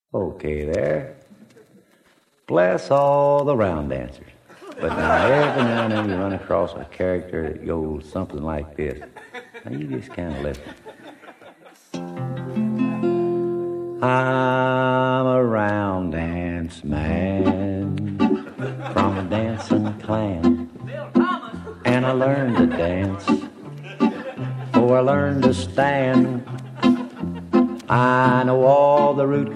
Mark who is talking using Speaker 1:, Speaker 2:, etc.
Speaker 1: Okay there. Bless all the round dancers. But now every now and then you run across a character that goes something like this. Now you just kind of listen. I'm a round dance man from a dancing clan, and I learned to dance before I learned to stand. I know all the root